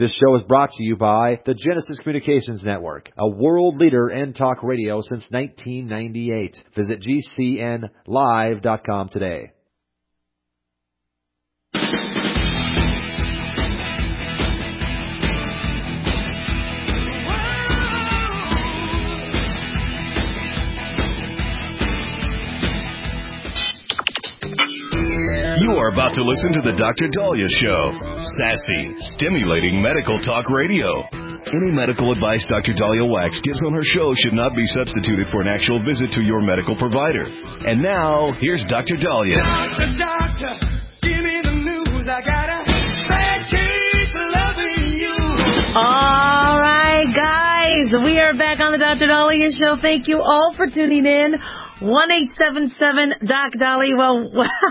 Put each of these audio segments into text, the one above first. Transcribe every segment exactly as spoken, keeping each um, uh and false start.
This show is brought to you by the Genesis Communications Network, a world leader in talk radio since nineteen ninety-eight. Visit G C N live dot com today. You are about to listen to the Doctor Daliah Show. Sassy, stimulating medical talk radio. Any medical advice Doctor Daliah Wax gives on her show should not be substituted for an actual visit to your medical provider. And now, here's Doctor Daliah. Doctor, doctor, give me the news. I got a bad case of loving you. All right, guys, we are back on the Doctor Daliah Show. Thank you all for tuning in. one eight seven seven D O C Dali. Well,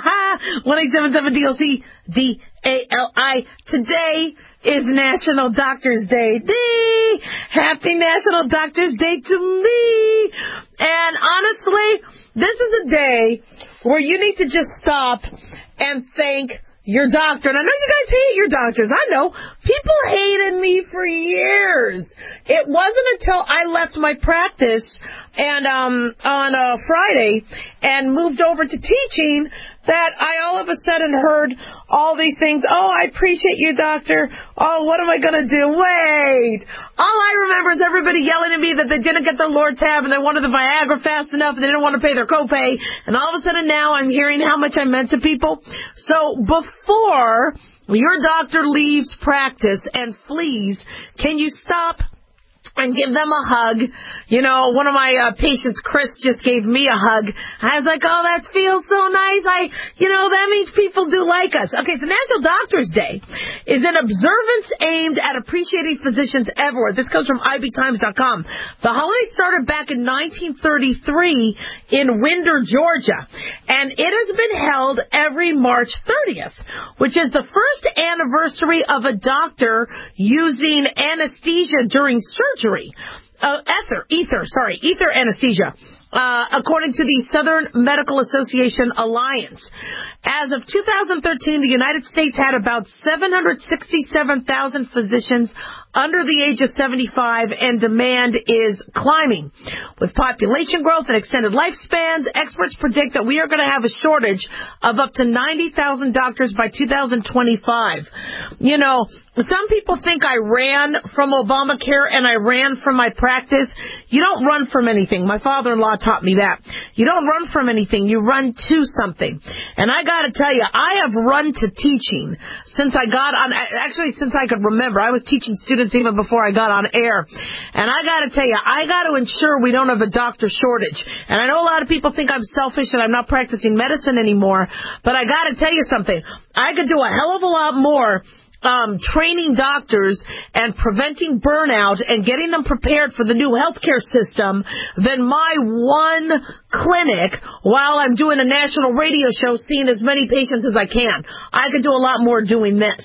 one eight seven seven D O C D A L I. Today is National Doctors Day. Dee! Happy National Doctors Day to me. And honestly, this is a day where you need to just stop and thank your doctor. And I know you guys hate your doctors. I know. People hated me for years. It wasn't until I left my practice and um on a Friday and moved over to teaching that I all of a sudden heard all these things. Oh, I appreciate you, doctor. Oh, what am I going to do? Wait. All I remember is everybody yelling at me that they didn't get the Lord tab and they wanted the Viagra fast enough and they didn't want to pay their copay. And all of a sudden now I'm hearing how much I meant to people. So before your doctor leaves practice and flees, can you stop and give them a hug? You know, one of my uh, patients, Chris, just gave me a hug. I was like, oh, that feels so nice. I, you know, that means people do like us. Okay, so National Doctors Day is an observance aimed at appreciating physicians everywhere. This comes from I B Times dot com. The holiday started back in nineteen thirty-three in Winder, Georgia, and it has been held every March thirtieth, which is the first anniversary of a doctor using anesthesia during surgery. Uh, ether, ether, sorry, ether anesthesia, uh, according to the Southern Medical Association Alliance. As of two thousand thirteen, the United States had about seven hundred sixty-seven thousand physicians under the age of seventy-five, and demand is climbing. With population growth and extended lifespans, experts predict that we are going to have a shortage of up to ninety thousand doctors by two thousand twenty-five. You know, some people think I ran from Obamacare and I ran from my practice. You don't run from anything. My father-in-law taught me that. You don't run from anything. You run to something. And I got to tell you, I have run to teaching since I got on, actually since I could remember. I was teaching students even before I got on air. And I got to tell you, I got to ensure we don't have a doctor shortage. And I know a lot of people think I'm selfish and I'm not practicing medicine anymore, but I got to tell you something. I could do a hell of a lot more Um, training doctors and preventing burnout and getting them prepared for the new healthcare system than my one clinic while I'm doing a national radio show seeing as many patients as I can. I could do a lot more doing this.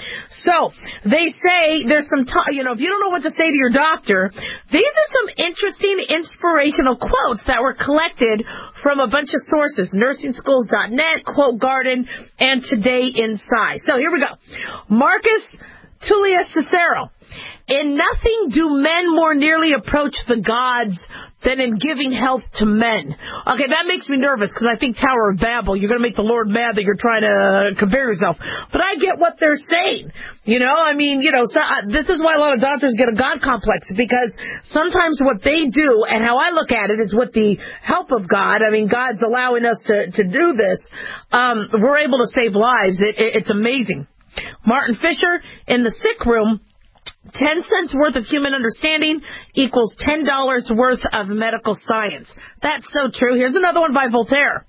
So, they say there's some, t- you know, if you don't know what to say to your doctor, these are some interesting inspirational quotes that were collected from a bunch of sources, nursing schools dot net, Quote Garden, and Today Inside. So, here we go. Marcus Tullius Cicero. In nothing do men more nearly approach the gods than in giving health to men. Okay, that makes me nervous because I think Tower of Babel, you're going to make the Lord mad that you're trying to compare yourself. But I get what they're saying. You know, I mean, you know, so, uh, this is why a lot of doctors get a God complex, because sometimes what they do, and how I look at it, is with the help of God. I mean, God's allowing us to, to do this. Um, we're able to save lives. It, it, it's amazing. Martin Fisher, in the sick room, ten cents worth of human understanding equals ten dollars worth of medical science. That's so true. Here's another one by Voltaire.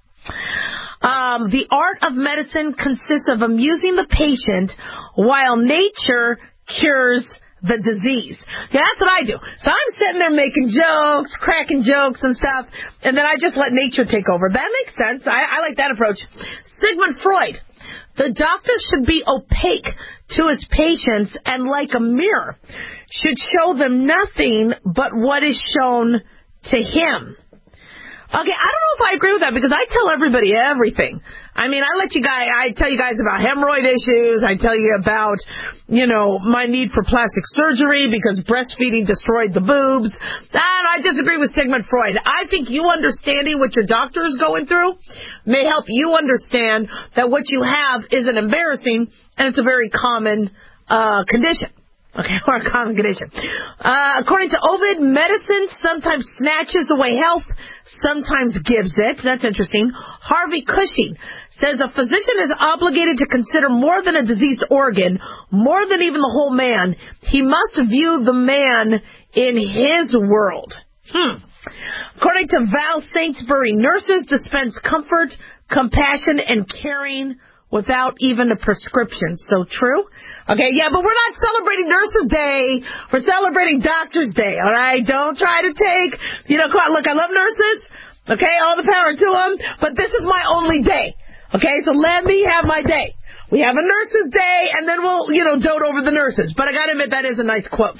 Um, the art of medicine consists of amusing the patient while nature cures the disease. Yeah, that's what I do. So I'm sitting there making jokes, cracking jokes and stuff, and then I just let nature take over. That makes sense. I, I like that approach. Sigmund Freud. The doctor should be opaque to his patients and, like a mirror, should show them nothing but what is shown to him. Okay, I don't know if I agree with that because I tell everybody everything. I mean, I let you guys, I tell you guys about hemorrhoid issues. I tell you about, you know, my need for plastic surgery because breastfeeding destroyed the boobs. And I disagree with Sigmund Freud. I think you understanding what your doctor is going through may help you understand that what you have isn't embarrassing and it's a very common uh condition. Okay, or a common condition. Uh, according to Ovid, medicine sometimes snatches away health, sometimes gives it. That's interesting. Harvey Cushing says a physician is obligated to consider more than a diseased organ, more than even the whole man. He must view the man in his world. Hmm. According to Val Saintsbury, nurses dispense comfort, compassion, and caring without even a prescription. So true. Okay, yeah, but we're not celebrating Nurses Day. We're celebrating Doctors Day, all right? Don't try to take, you know, come on, look, I love nurses. Okay, all the power to them. But this is my only day. Okay, so let me have my day. We have a Nurses Day, and then we'll, you know, dote over the nurses. But I got to admit, that is a nice quote.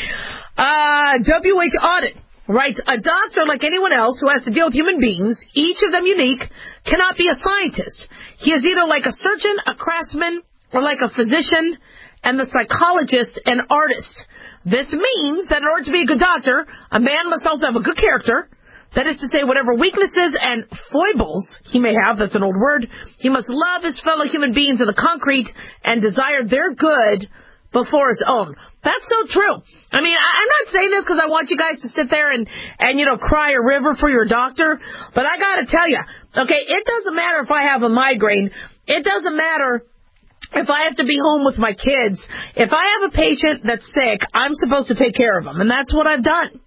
Uh, W H Audit writes, a doctor, like anyone else who has to deal with human beings, each of them unique, cannot be a scientist. He is either like a surgeon, a craftsman, or like a physician, and the psychologist, an artist. This means that in order to be a good doctor, a man must also have a good character. That is to say, whatever weaknesses and foibles he may have, that's an old word, he must love his fellow human beings in the concrete and desire their good before his own. That's so true. I mean, I, I'm not saying this because I want you guys to sit there and, and, you know, cry a river for your doctor, but I got to tell you, okay, it doesn't matter if I have a migraine. It doesn't matter if I have to be home with my kids. If I have a patient that's sick, I'm supposed to take care of them, and that's what I've done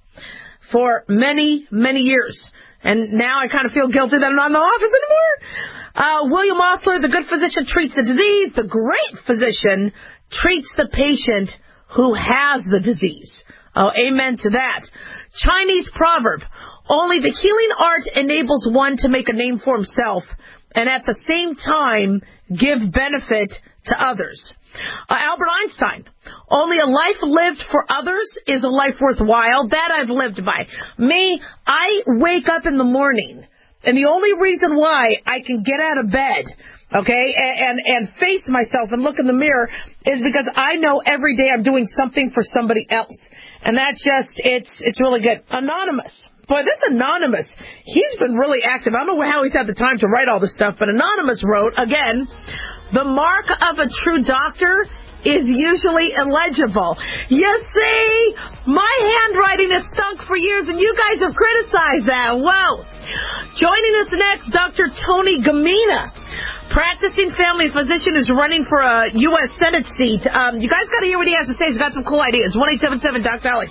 for many, many years. And now I kind of feel guilty that I'm not in the office anymore. Uh, William Osler, the good physician treats the disease. The great physician treats the patient who has the disease. Oh, amen to that. Chinese proverb, only the healing art enables one to make a name for himself and at the same time give benefit to others. Uh, Albert Einstein, only a life lived for others is a life worthwhile. That I've lived by. Me, I wake up in the morning, and the only reason why I can get out of bed, okay, and, and, and face myself and look in the mirror is because I know every day I'm doing something for somebody else. And that's just, it's it's really good. Anonymous. Boy, this Anonymous, he's been really active. I don't know how he's had the time to write all this stuff, but Anonymous wrote, again, the mark of a true doctor is usually illegible. You see, my handwriting has stunk for years, and you guys have criticized that. Whoa. Joining us next, Doctor Tony Gamina, practicing family physician who's running for a U S Senate seat. Um, you guys got to hear what he has to say. He's got some cool ideas. one eight seven seven Doc Dolly.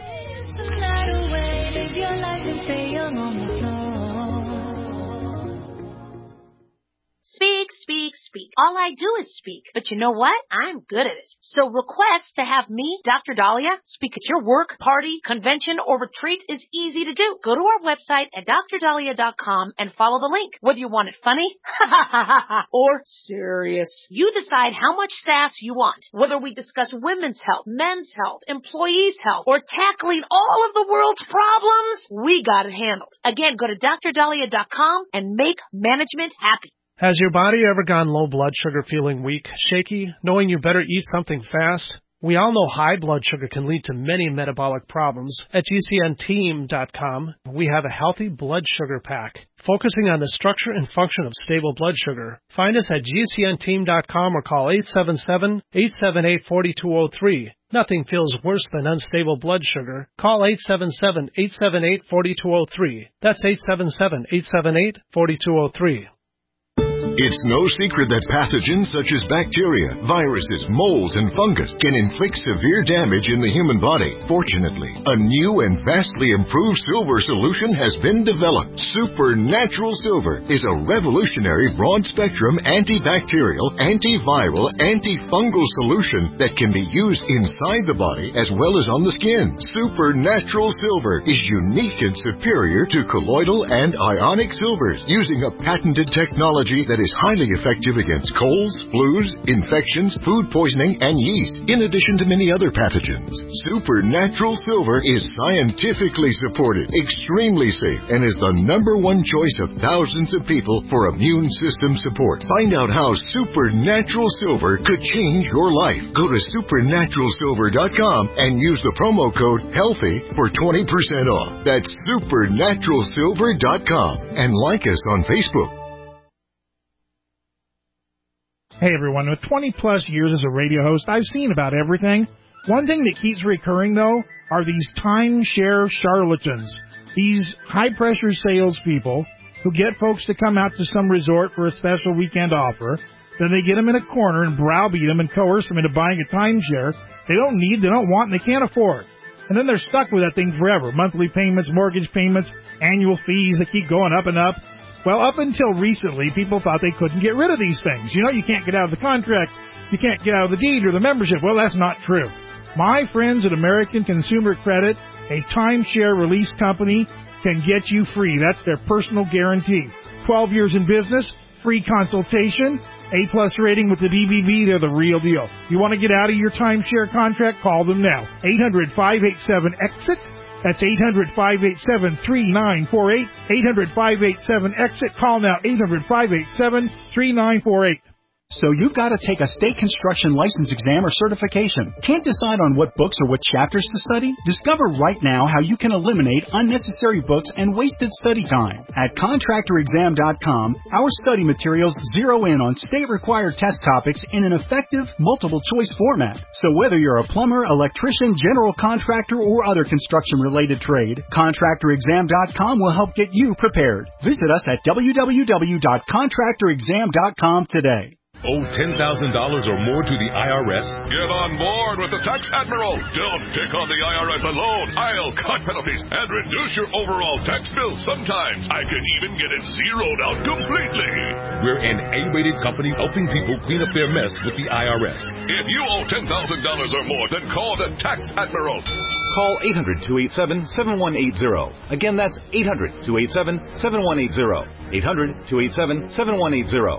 Speak, speak, speak. All I do is speak. But you know what? I'm good at it. So request to have me, Doctor Dahlia, speak at your work, party, convention, or retreat is easy to do. Go to our website at dr dahlia dot com and follow the link. Whether you want it funny or serious, you decide how much sass you want. Whether we discuss women's health, men's health, employees' health, or tackling all of the world's problems, we got it handled. Again, go to dr dahlia dot com and make management happy. Has your body ever gone low blood sugar, feeling weak, shaky, knowing you better eat something fast? We all know high blood sugar can lead to many metabolic problems. At G C N team dot com, we have a healthy blood sugar pack, focusing on the structure and function of stable blood sugar. Find us at G C N team dot com or call eight seven seven, eight seven eight, four two zero three. Nothing feels worse than unstable blood sugar. Call eight seven seven, eight seven eight, four two zero three. That's eight seven seven, eight seven eight, four two zero three. It's no secret that pathogens such as bacteria, viruses, molds, and fungus can inflict severe damage in the human body. Fortunately, a new and vastly improved silver solution has been developed. Supernatural Silver is a revolutionary broad-spectrum antibacterial, antiviral, antifungal solution that can be used inside the body as well as on the skin. Supernatural Silver is unique and superior to colloidal and ionic silvers, using a patented technology that is highly effective against colds, flus, infections, food poisoning, and yeast, in addition to many other pathogens. Supernatural Silver is scientifically supported, extremely safe, and is the number one choice of thousands of people for immune system support. Find out how Supernatural Silver could change your life. Go to supernatural silver dot com and use the promo code HEALTHY for twenty percent off. That's supernatural silver dot com, and like us on Facebook. Hey everyone, with twenty plus years as a radio host, I've seen about everything. One thing that keeps recurring though are these timeshare charlatans. These high-pressure salespeople who get folks to come out to some resort for a special weekend offer. Then they get them in a corner and browbeat them and coerce them into buying a timeshare they don't need, they don't want, and they can't afford. And then they're stuck with that thing forever. Monthly payments, mortgage payments, annual fees that keep going up and up. Well, up until recently, people thought they couldn't get rid of these things. You know, you can't get out of the contract, you can't get out of the deed or the membership. Well, that's not true. My friends at American Consumer Credit, a timeshare release company, can get you free. That's their personal guarantee. twelve years in business, free consultation, A-plus rating with the D B B, they're the real deal. You want to get out of your timeshare contract? Call them now. eight hundred, five eight seven, EXIT. That's eight hundred, five eight seven, three nine four eight. eight hundred, five eight seven, EXIT. Call now, eight hundred, five eight seven, three nine four eight. So you've got to take a state construction license exam or certification. Can't decide on what books or what chapters to study? Discover right now how you can eliminate unnecessary books and wasted study time. At contractor exam dot com, our study materials zero in on state-required test topics in an effective, multiple-choice format. So whether you're a plumber, electrician, general contractor, or other construction-related trade, contractor exam dot com will help get you prepared. Visit us at w w w dot contractor exam dot com today. Owe ten thousand dollars or more to the I R S? Get on board with the Tax Admiral. Don't take on the I R S alone. I'll cut penalties and reduce your overall tax bill. Sometimes I can even get it zeroed out completely. We're an A-rated company helping people clean up their mess with the I R S. If you owe ten thousand dollars or more, then call the Tax Admiral. Call eight hundred, two eight seven, seven one eight zero. Again, that's eight hundred, two eight seven, seven one eight zero. eight hundred, two eight seven, seven one eight zero.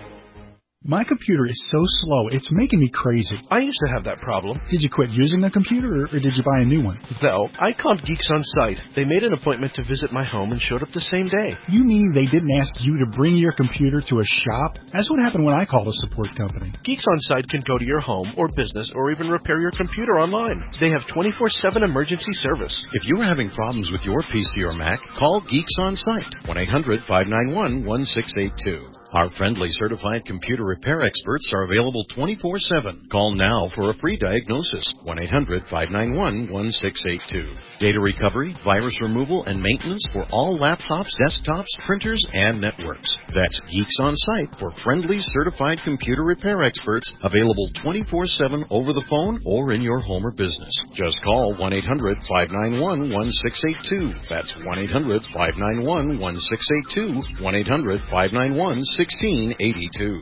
My computer is so slow, it's making me crazy. I used to have that problem. Did you quit using the computer, or, or did you buy a new one? No, I called Geeks On Site. They made an appointment to visit my home and showed up the same day. You mean they didn't ask you to bring your computer to a shop? That's what happened when I called a support company. Geeks On Site can go to your home or business or even repair your computer online. They have twenty-four seven emergency service. If you are having problems with your P C or Mac, call Geeks On Site, one eight hundred, five nine one, one six eight two. Our friendly certified computer repair experts are available twenty-four seven. Call now for a free diagnosis, one eight hundred, five nine one, one six eight two. Data recovery, virus removal, and maintenance for all laptops, desktops, printers, and networks. That's Geeks On Site for friendly certified computer repair experts, available twenty-four seven over the phone or in your home or business. Just call one eight hundred, five nine one, one six eight two. That's one eight hundred, five nine one, one six eight two, one eight hundred, five nine one, sixteen eighty-two.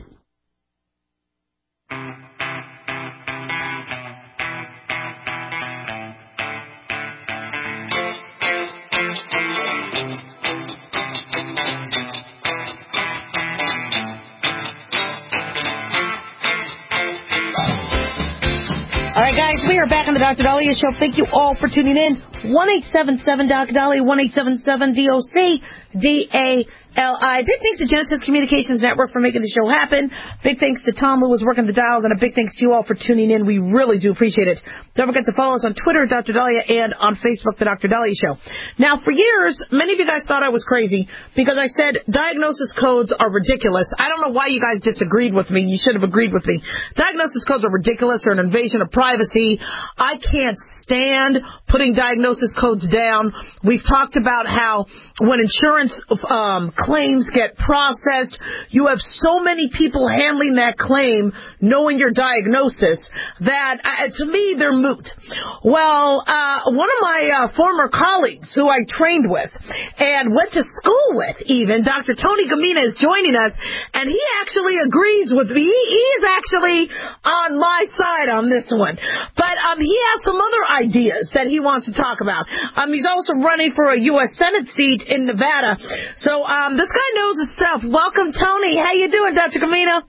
All right, guys, we are back on the Doctor Dahlia Show. Thank you all for tuning in. one eight seven seven Doc Dahlia, one eight seven seven D O C D A L I. Big thanks to Genesis Communications Network for making the show happen. Big thanks to Tom, who was working the dials, and a big thanks to you all for tuning in. We really do appreciate it. Don't forget to follow us on Twitter, Doctor Dahlia, and on Facebook, The Doctor Dahlia Show. Now, for years, many of you guys thought I was crazy because I said diagnosis codes are ridiculous. I don't know why you guys disagreed with me. You should have agreed with me. Diagnosis codes are ridiculous. They're an invasion of privacy. I can't stand putting diagnosis codes down. We've talked about how when insurance um, claims get processed, you have so many people handling that claim knowing your diagnosis that, uh, to me, they're moot. Well, uh, one of my uh, former colleagues who I trained with and went to school with even, Doctor Tony Gamina, is joining us, and he actually agrees with me. He, he is actually on my side on this one. But uh, um, he has some other ideas that he wants to talk about. Um, he's also running for a U S Senate seat in Nevada. So um, this guy knows his stuff. Welcome, Tony. How you doing, Doctor Gamina?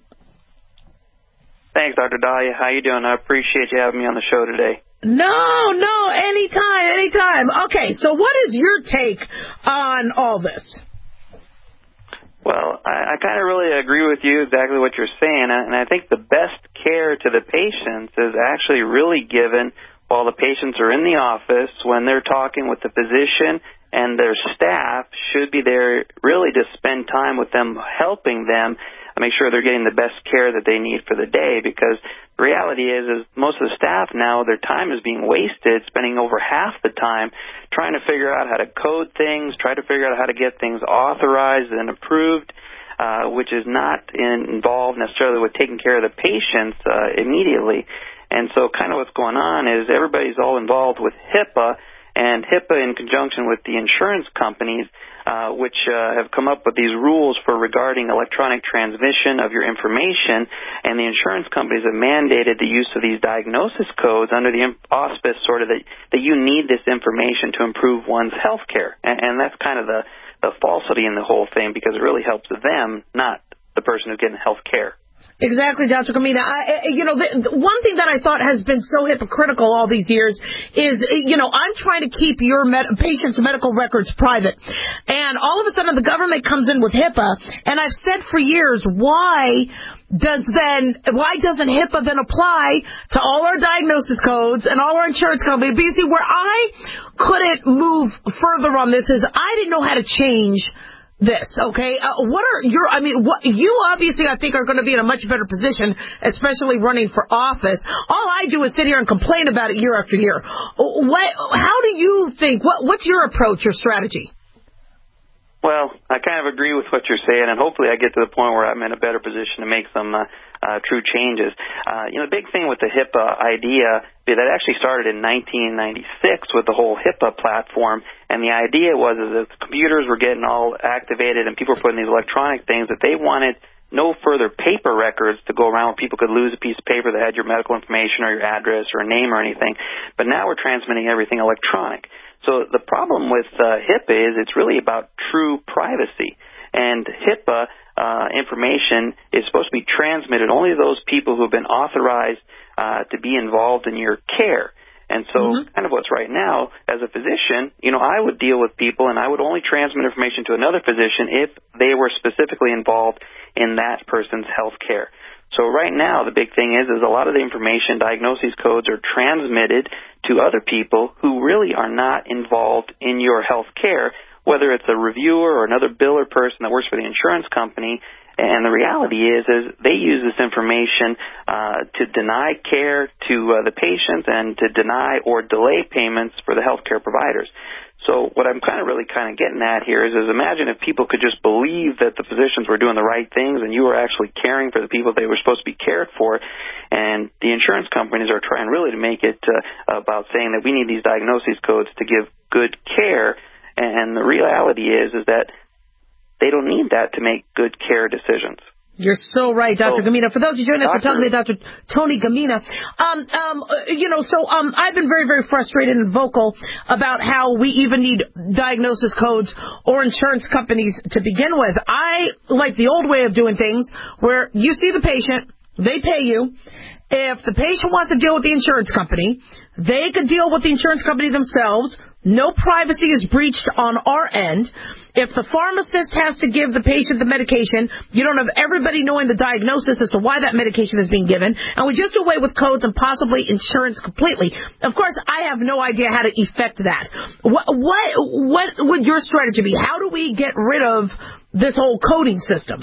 Thanks, Doctor Dahlia. How you doing? I appreciate you having me on the show today. No, no, anytime, anytime. Okay, so what is your take on all this? Well, I, I kind of really agree with you exactly what you're saying, and I think the best care to the patients is actually really given while the patients are in the office when they're talking with the physician, and their staff should be there really to spend time with them, helping them make sure they're getting the best care that they need for the day, because the reality is, is most of the staff now, their time is being wasted, spending over half the time trying to figure out how to code things, try to figure out how to get things authorized and approved, uh, which is not in, involved necessarily with taking care of the patients uh, immediately. And so kind of what's going on is everybody's all involved with HIPAA, and HIPAA in conjunction with the insurance companies, uh, which uh, have come up with these rules for regarding electronic transmission of your information, and the insurance companies have mandated the use of these diagnosis codes under the auspice sort of that, that you need this information to improve one's health care. And, and that's kind of the, the falsity in the whole thing, because it really helps them, not the person who's getting health care. Exactly, Doctor Gamina. I, you know, the, the one thing that I thought has been so hypocritical all these years is, you know, I'm trying to keep your med- patients' medical records private, and all of a sudden the government comes in with HIPAA, and I've said for years, why does then, why doesn't HIPAA then apply to all our diagnosis codes and all our insurance companies? Because see, where I couldn't move further on this is I didn't know how to change this, okay? Uh, what are your, I mean, what, you obviously, I think, are going to be in a much better position, especially running for office. All I do is sit here and complain about it year after year. What, how do you think, what, what's your approach, your strategy? Well, I kind of agree with what you're saying, and hopefully I get to the point where I'm in a better position to make some uh, uh, true changes. Uh, you know, the big thing with the HIPAA idea, that actually started in nineteen ninety-six with the whole HIPAA platform, and the idea was is that the computers were getting all activated and people were putting these electronic things that they wanted no further paper records to go around where people could lose a piece of paper that had your medical information or your address or a name or anything. But now we're transmitting everything electronic. So the problem with uh, HIPAA is it's really about true privacy. And HIPAA uh, information is supposed to be transmitted only to those people who have been authorized uh, to be involved in your care. And so mm-hmm. kind of what's right now, as a physician, you know, I would deal with people and I would only transmit information to another physician if they were specifically involved in that person's health care. So right now, the big thing is, is a lot of the information, diagnoses codes, are transmitted to other people who really are not involved in your health care, whether it's a reviewer or another biller person that works for the insurance company. And the reality is, is they use this information uh, to deny care to uh, the patients and to deny or delay payments for the healthcare providers. So what I'm kind of really kind of getting at here is, is imagine if people could just believe that the physicians were doing the right things and you were actually caring for the people they were supposed to be cared for, and the insurance companies are trying really to make it uh, about saying that we need these diagnoses codes to give good care, and the reality is, is that they don't need that to make good care decisions. You're so right, Doctor So, Gamina. For those who join us, we're Doctor talking to Doctor Tony Gamina. Um, um, you know, so um, I've been very, very frustrated and vocal about how we even need diagnosis codes or insurance companies to begin with. I like the old way of doing things where you see the patient, they pay you. If the patient wants to deal with the insurance company, they could deal with the insurance company themselves. No privacy is breached on our end. If the pharmacist has to give the patient the medication, you don't have everybody knowing the diagnosis as to why that medication is being given. And we just do away with codes and possibly insurance completely. Of course, I have no idea how to effect that. What, what, what would your strategy be? How do we get rid of this whole coding system?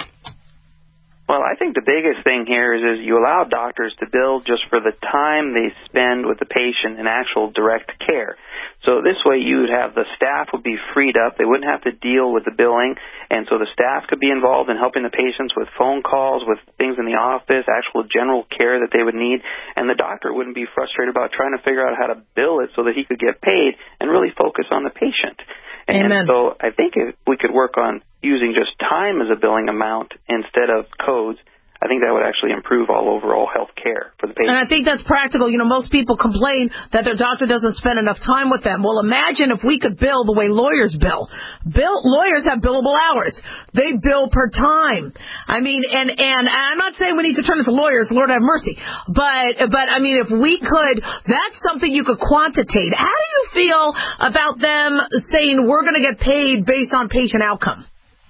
Well, I think the biggest thing here is, is you allow doctors to bill just for the time they spend with the patient in actual direct care. So this way you would have the staff would be freed up. They wouldn't have to deal with the billing. And so the staff could be involved in helping the patients with phone calls, with things in the office, actual general care that they would need. And the doctor wouldn't be frustrated about trying to figure out how to bill it so that he could get paid and really focus on the patient. And Amen. So I think if we could work on using just time as a billing amount instead of codes, I think that would actually improve all overall health care for the patient. And I think that's practical. You know, most people complain that their doctor doesn't spend enough time with them. Well, imagine if we could bill the way lawyers bill. Bill lawyers have billable hours. They bill per time. I mean, and, and I'm not saying we need to turn into lawyers, Lord have mercy. But, but I mean, if we could, that's something you could quantitate. How do you feel about them saying we're going to get paid based on patient outcome?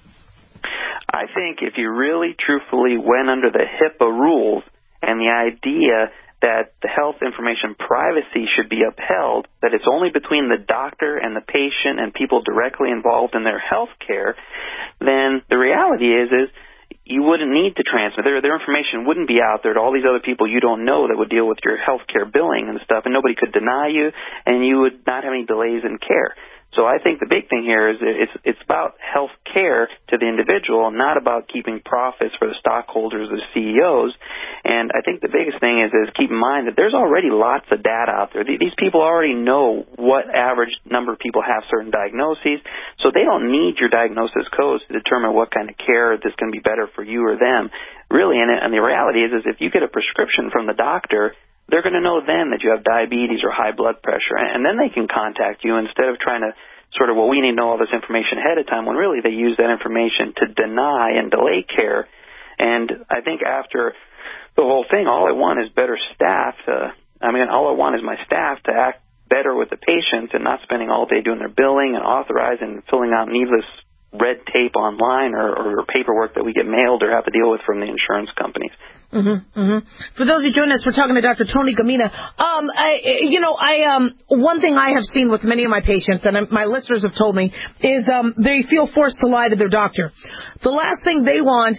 I think if you really truthfully went under the HIPAA rules and the idea that the health information privacy should be upheld, that it's only between the doctor and the patient and people directly involved in their health care, then the reality is is you wouldn't need to transmit. Their, their information wouldn't be out there to all these other people you don't know that would deal with your health care billing and stuff, and nobody could deny you, and you would not have any delays in care. So I think the big thing here is it's it's about health care to the individual, not about keeping profits for the stockholders, the C E Os. And I think the biggest thing is, is keep in mind that there's already lots of data out there. These people already know what average number of people have certain diagnoses, so they don't need your diagnosis codes to determine what kind of care that's going to be better for you or them. Really, and, and the reality is, is if you get a prescription from the doctor, they're going to know then that you have diabetes or high blood pressure, and then they can contact you instead of trying to sort of, well, we need to know all this information ahead of time, when really they use that information to deny and delay care. And I think after the whole thing, all I want is better staff. To, I mean, all I want is my staff to act better with the patients and not spending all day doing their billing and authorizing and filling out needless red tape online or, or paperwork that we get mailed or have to deal with from the insurance companies. Mm-hmm, mm-hmm. For those who join us, we're talking to Doctor Tony Gamina. Um, I, you know, I um, one thing I have seen with many of my patients, and my listeners have told me, is um, they feel forced to lie to their doctor. The last thing they want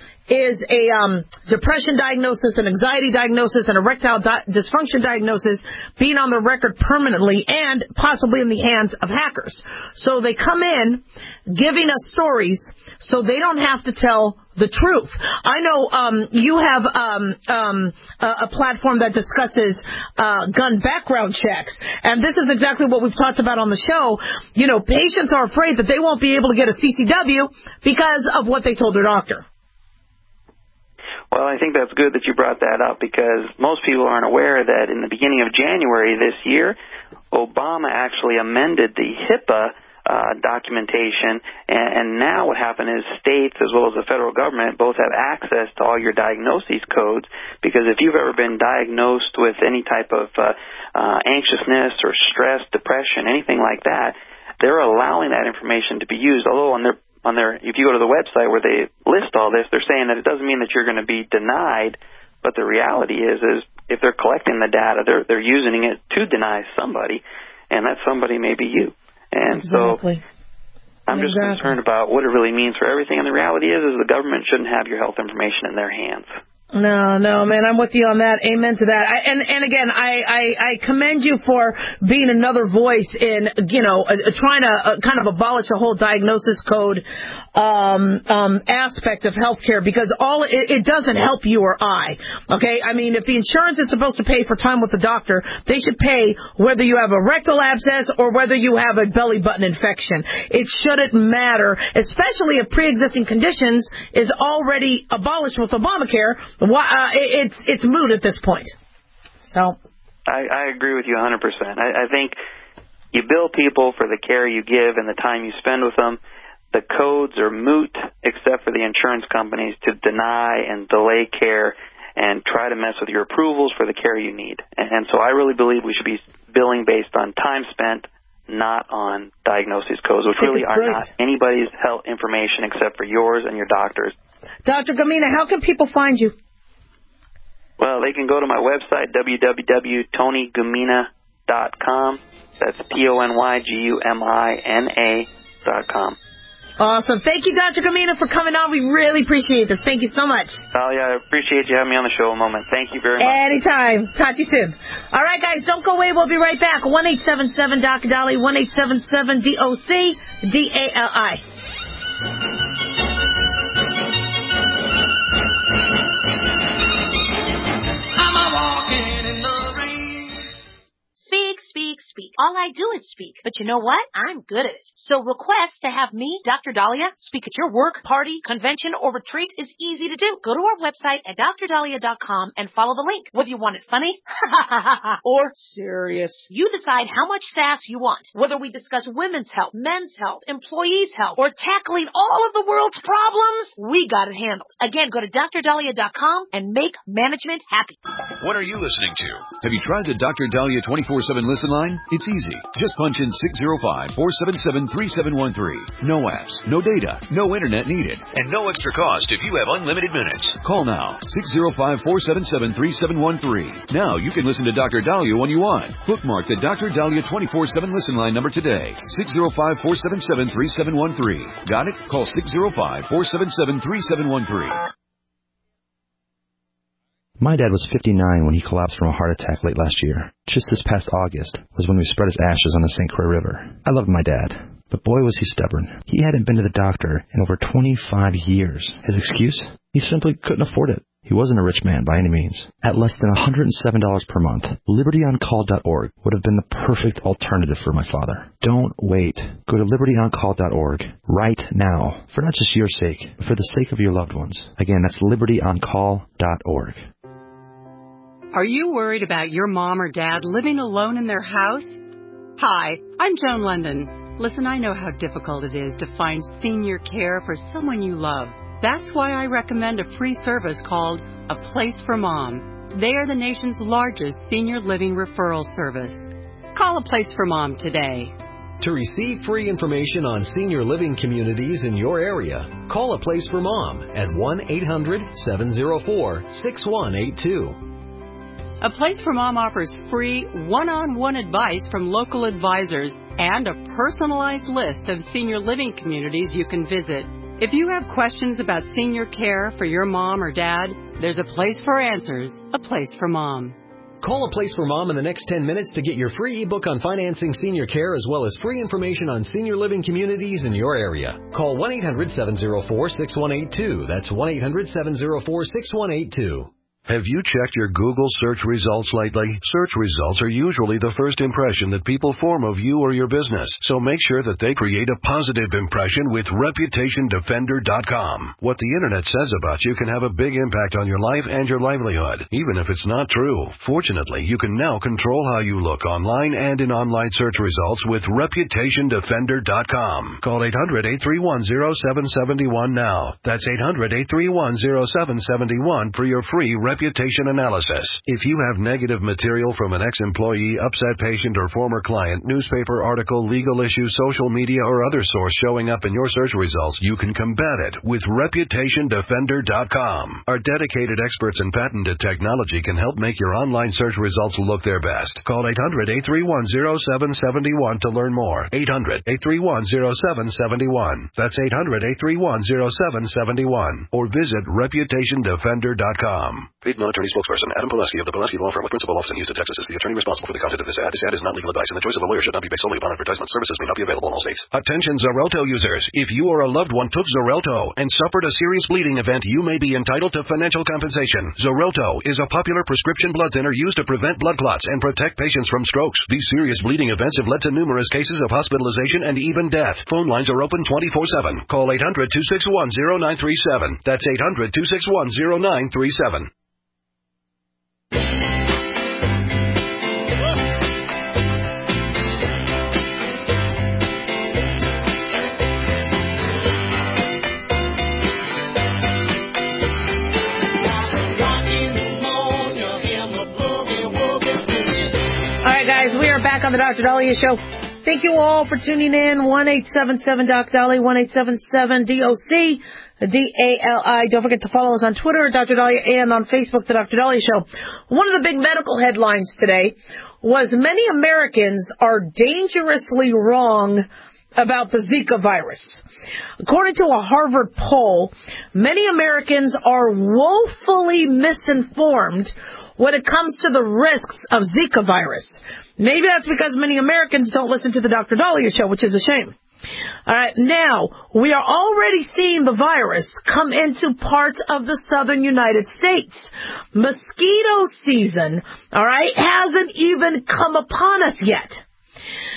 is a um, depression diagnosis, an anxiety diagnosis, an erectile di- dysfunction diagnosis being on the record permanently and possibly in the hands of hackers. So they come in giving us stories so they don't have to tell the truth. I know um, you have um, um, a, a platform that discusses uh, gun background checks, and this is exactly what we've talked about on the show. You know, patients are afraid that they won't be able to get a C C W because of what they told their doctor. Well, I think that's good that you brought that up, because most people aren't aware that in the beginning of January this year, Obama actually amended the HIPAA uh, documentation, and, and now what happened is states as well as the federal government both have access to all your diagnoses codes, because if you've ever been diagnosed with any type of uh, uh, anxiousness or stress, depression, anything like that, they're allowing that information to be used, although on their On their, if you go to the website where they list all this, they're saying that it doesn't mean that you're going to be denied, but the reality is, is if they're collecting the data, they're they're using it to deny somebody, and that somebody may be you. And exactly. so I'm just exactly. concerned about what it really means for everything. And the reality is, is the government shouldn't have your health information in their hands. No, no, man, I'm with you on that. Amen to that. I, and and again, I, I, I commend you for being another voice in, you know, uh, trying to uh, kind of abolish the whole diagnosis code um, um, aspect of healthcare, because all it, it doesn't help you or I. Okay, I mean, if the insurance is supposed to pay for time with the doctor, they should pay whether you have a rectal abscess or whether you have a belly button infection. It shouldn't matter, especially if pre-existing conditions is already abolished with Obamacare. Well, uh, it's it's moot at this point. So, I, I agree with you one hundred percent. I, I think you bill people for the care you give and the time you spend with them. The codes are moot except for the insurance companies to deny and delay care and try to mess with your approvals for the care you need. And, and so I really believe we should be billing based on time spent, not on diagnosis codes, which really are not anybody's health information except for yours and your doctor's. Doctor Gamina, how can people find you? Well, they can go to my website, w w w dot tony gumina dot com. That's T O N Y G U M I N A dot com. Awesome. Thank you, Doctor Gamina, for coming on. We really appreciate this. Thank you so much. Oh, yeah, I appreciate you having me on the show a moment. Thank you very much. Anytime. Talk to you soon. All right, guys, don't go away. We'll be right back. one eight seven seven D O C D A L I, one eight seven seven D O C D A L I. I'm a walking in the rain. Speak, speak. speak, speak. All I do is speak. But you know what? I'm good at it. So request to have me, Doctor Dahlia, speak at your work, party, convention, or retreat is easy to do. Go to our website at dr dahlia dot com and follow the link. Whether you want it funny or serious, you decide how much sass you want. Whether we discuss women's health, men's health, employees' health, or tackling all of the world's problems, we got it handled. Again, go to dr dahlia dot com and make management happy. What are you listening to? Have you tried the Doctor Dahlia twenty-four seven listen line? It's easy. Just punch in six zero five, four seven seven, three seven one three. No apps, no data, no internet needed, and no extra cost if you have unlimited minutes. Call now, six zero five, four seven seven, three seven one three. Now you can listen to Doctor Dahlia when you want. Bookmark the Doctor Dahlia twenty-four seven listen line number today, six zero five, four seven seven, three seven one three. Got it? Call six zero five, four seven seven, three seven one three. My dad was fifty-nine when he collapsed from a heart attack late last year. Just this past August was when we spread his ashes on the Saint Croix River. I loved my dad, but boy was he stubborn. He hadn't been to the doctor in over twenty-five years. His excuse? He simply couldn't afford it. He wasn't a rich man by any means. At less than one hundred seven dollars per month, liberty on call dot org would have been the perfect alternative for my father. Don't wait. Go to liberty on call dot org right now, for not just your sake, but for the sake of your loved ones. Again, that's liberty on call dot org. Are you worried about your mom or dad living alone in their house? Hi, I'm Joan London. Listen, I know how difficult it is to find senior care for someone you love. That's why I recommend a free service called A Place for Mom. They are the nation's largest senior living referral service. Call A Place for Mom today. To receive free information on senior living communities in your area, call A Place for Mom at one eight hundred, seven oh four, six one eight two. A Place for Mom offers free one-on-one advice from local advisors and a personalized list of senior living communities you can visit. If you have questions about senior care for your mom or dad, there's a place for answers, A Place for Mom. Call A Place for Mom in the next ten minutes to get your free ebook on financing senior care as well as free information on senior living communities in your area. Call one eight hundred, seven oh four, six one eight two. That's one eight hundred, seven oh four, six one eight two. Have you checked your Google search results lately? Search results are usually the first impression that people form of you or your business, so make sure that they create a positive impression with reputation defender dot com. What the internet says about you can have a big impact on your life and your livelihood, even if it's not true. Fortunately, you can now control how you look online and in online search results with reputation defender dot com. Call eight hundred, eight three one, oh seven seven one now. That's eight hundred, eight three one, oh seven seven one for your free reputation analysis. If you have negative material from an ex-employee, upset patient, or former client, newspaper article, legal issue, social media, or other source showing up in your search results, you can combat it with reputation defender dot com. Our dedicated experts in patented technology can help make your online search results look their best. Call eight hundred, eight three one, oh seven seven one to learn more. eight hundred, eight three one, oh seven seven one. That's eight hundred, eight three one, oh seven seven one. Or visit reputation defender dot com. Paid non-attorney spokesperson Adam Pileski of the Pileski Law Firm with principal office in Houston, Texas is the attorney responsible for the content of this ad. This ad is not legal advice, and the choice of a lawyer should not be based solely upon advertisement. Services may not be available in all states. Attention Xarelto users. If you or a loved one took Xarelto and suffered a serious bleeding event, you may be entitled to financial compensation. Xarelto is a popular prescription blood thinner used to prevent blood clots and protect patients from strokes. These serious bleeding events have led to numerous cases of hospitalization and even death. Phone lines are open twenty-four seven. Call eight hundred, two six one, oh nine three seven. That's eight hundred, two six one, oh nine three seven. We are back on the Doctor Dahlia Show. Thank you all for tuning in. one eight seven seven Doc Dali, one eight seven seven D O C, D A L I. Don't forget to follow us on Twitter, Doctor Dahlia, and on Facebook, The Doctor Dahlia Show. One of the big medical headlines today was many Americans are dangerously wrong about the Zika virus. According to a Harvard poll, many Americans are woefully misinformed when it comes to the risks of Zika virus. Maybe that's because many Americans don't listen to the Doctor Dahlia Show, which is a shame. All right, now, we are already seeing the virus come into parts of the southern United States. Mosquito season, all right, hasn't even come upon us yet.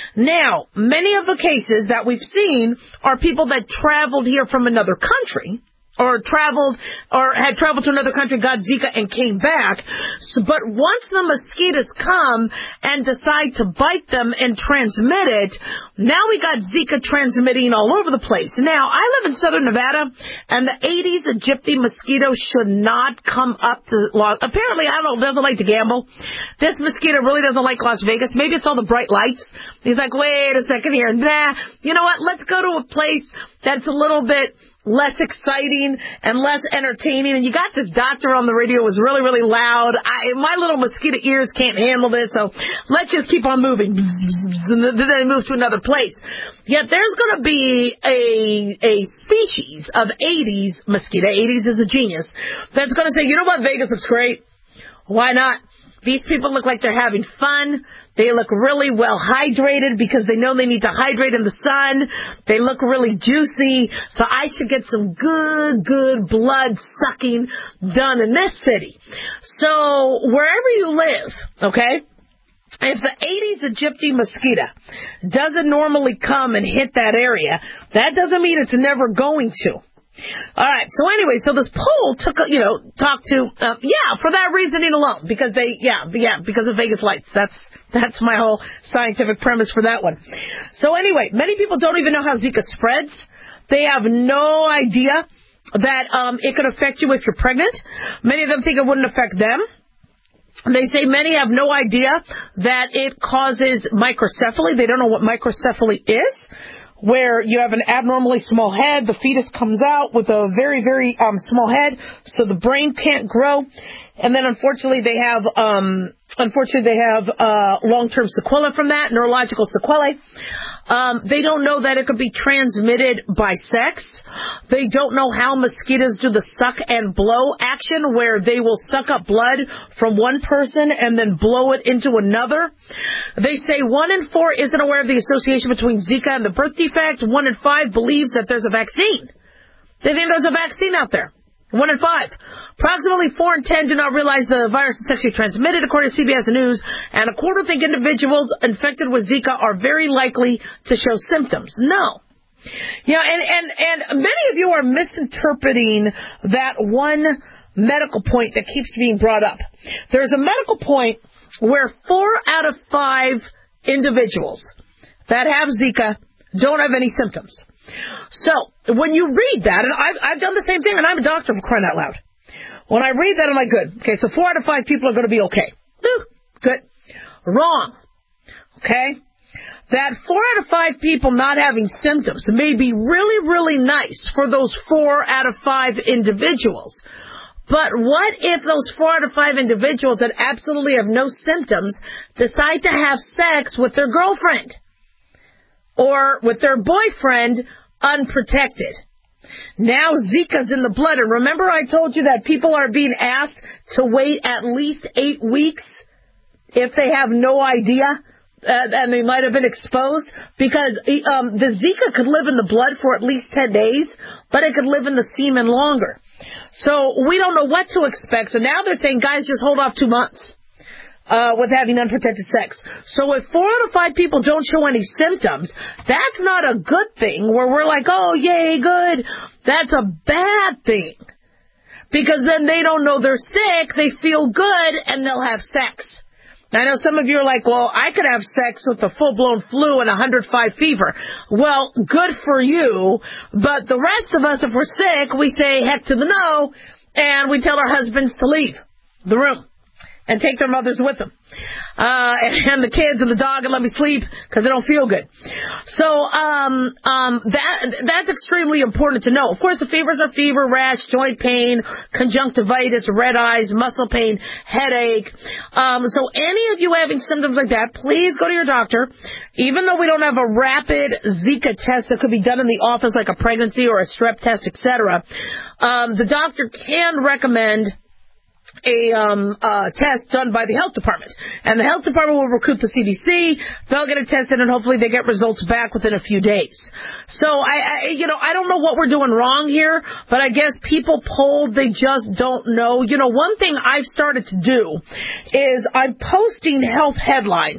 Now, many of the cases that we've seen are people that traveled here from another country, or traveled, or had traveled to another country, got Zika, and came back. So, but once the mosquitoes come and decide to bite them and transmit it, now we got Zika transmitting all over the place. Now, I live in southern Nevada, and the Aedes aegypti mosquito should not come up to Las. Apparently, I don't know, doesn't like to gamble. This mosquito really doesn't like Las Vegas. Maybe it's all the bright lights. He's like, wait a second here. Nah, you know what? Let's go to a place that's a little bit less exciting and less entertaining. And you got this doctor on the radio who was really, really loud. I, my little mosquito ears can't handle this, so let's just keep on moving. And then they move to another place. Yet there's going to be a a species of Aedes mosquito. Aedes is a genius. That's going to say, you know what, Vegas looks great. Why not? These people look like they're having fun. They look really well hydrated because they know they need to hydrate in the sun. They look really juicy. So I should get some good, good blood sucking done in this city. So wherever you live, okay, if the Aedes aegypti mosquito doesn't normally come and hit that area, that doesn't mean it's never going to. All right. So anyway, so this poll took, you know, talked to, uh, yeah, for that reasoning alone, because they, yeah, yeah, because of Vegas lights. That's that's my whole scientific premise for that one. So anyway, many people don't even know how Zika spreads. They have no idea that um, it could affect you if you're pregnant. Many of them think it wouldn't affect them. They say many have no idea that it causes microcephaly. They don't know what microcephaly is, where you have an abnormally small head. The fetus comes out with a very, very um, small head, so the brain can't grow. And then, unfortunately, they have um, unfortunately they have uh, long-term sequelae from that, neurological sequelae. Um, they don't know that it could be transmitted by sex. They don't know how mosquitoes do the suck and blow action, where they will suck up blood from one person and then blow it into another. They say one in four isn't aware of the association between Zika and the birth defect. One in five believes that there's a vaccine. They think there's a vaccine out there. One in five. Approximately four in ten do not realize the virus is sexually transmitted, according to C B S News, and a quarter think individuals infected with Zika are very likely to show symptoms. No. Yeah, and, and, and many of you are misinterpreting that one medical point that keeps being brought up. There's a medical point where four out of five individuals that have Zika don't have any symptoms. So, when you read that, and I've, I've done the same thing, and I'm a doctor, for crying out loud. When I read that, I'm like, good. Okay, so four out of five people are going to be okay. Ooh, good. Wrong. Okay? That four out of five people not having symptoms may be really, really nice for those four out of five individuals. But what if those four out of five individuals that absolutely have no symptoms decide to have sex with their girlfriend or with their boyfriend unprotected? Now Zika's in the blood. And remember I told you that people are being asked to wait at least eight weeks if they have no idea uh, and they might have been exposed? Because um, the Zika could live in the blood for at least ten days, but it could live in the semen longer. So we don't know what to expect. So now they're saying, guys, just hold off two months. Uh, with having unprotected sex. So if four out of five people don't show any symptoms, that's not a good thing where we're like, oh, yay, good. That's a bad thing. Because then they don't know they're sick, they feel good, and they'll have sex. I know some of you are like, well, I could have sex with a full-blown flu and one hundred five fever. Well, good for you, but the rest of us, if we're sick, we say heck to the no, and we tell our husbands to leave the room and take their mothers with them. Uh, and the kids and the dog, and let me sleep because they don't feel good. So um, um, that that's extremely important to know. Of course, the fevers are fever, rash, joint pain, conjunctivitis, red eyes, muscle pain, headache. Um, so any of you having symptoms like that, please go to your doctor. Even though we don't have a rapid Zika test that could be done in the office like a pregnancy or a strep test, et cetera, um, the doctor can recommend a um, uh, test done by the health department. And the health department will recruit the C D C. They'll get it tested, and hopefully they get results back within a few days. So, I, I, you know, I don't know what we're doing wrong here, but I guess people polled, they just don't know. You know, one thing I've started to do is I'm posting health headlines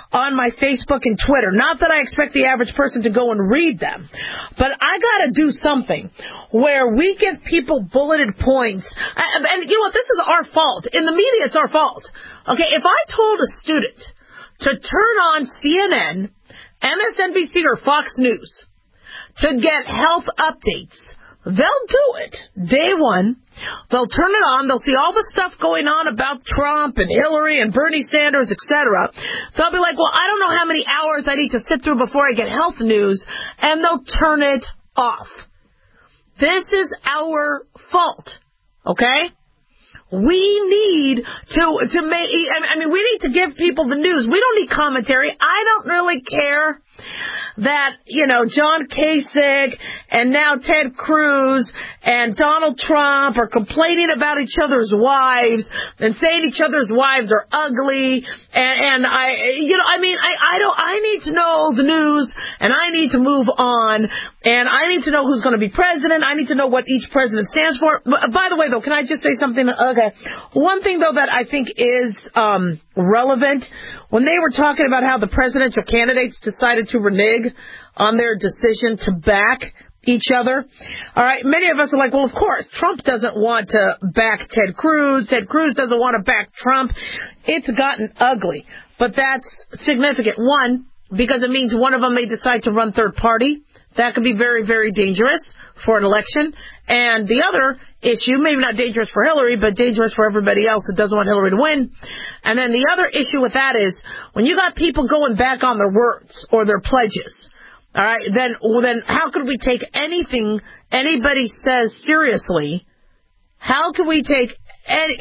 on my Facebook and Twitter. Not that I expect the average person to go and read them, but I got to do something where we give people bulleted points. And, and you know what? This is our fault. In the media, it's our fault. Okay, if I told a student to turn on C N N, M S N B C, or Fox News to get health updates, they'll do it. Day one, they'll turn it on. They'll see all the stuff going on about Trump and Hillary and Bernie Sanders, et cetera. They'll be like, well, I don't know how many hours I need to sit through before I get health news, and they'll turn it off. This is our fault, okay? We need to to make. I mean, we need to give people the news. We don't need commentary. I don't really care that, you know, John Kasich and now Ted Cruz and Donald Trump are complaining about each other's wives and saying each other's wives are ugly. And, and I, you know, I mean, I, I don't, I need to know the news, and I need to move on, and I need to know who's going to be president. I need to know what each president stands for. But, by the way, though, can I just say something? Okay. One thing, though, that I think is um, relevant, when they were talking about how the presidential candidates decided to renege on their decision to back each other. All right, many of us are like, well, of course, Trump doesn't want to back Ted Cruz. Ted Cruz doesn't want to back Trump. It's gotten ugly, but that's significant. One, because it means one of them may decide to run third party. That could be very, very dangerous for an election. And the other issue, maybe not dangerous for Hillary, but dangerous for everybody else that doesn't want Hillary to win. And then the other issue with that is when you got people going back on their words or their pledges, all right, then then how could we take anything anybody says seriously? How can we take any,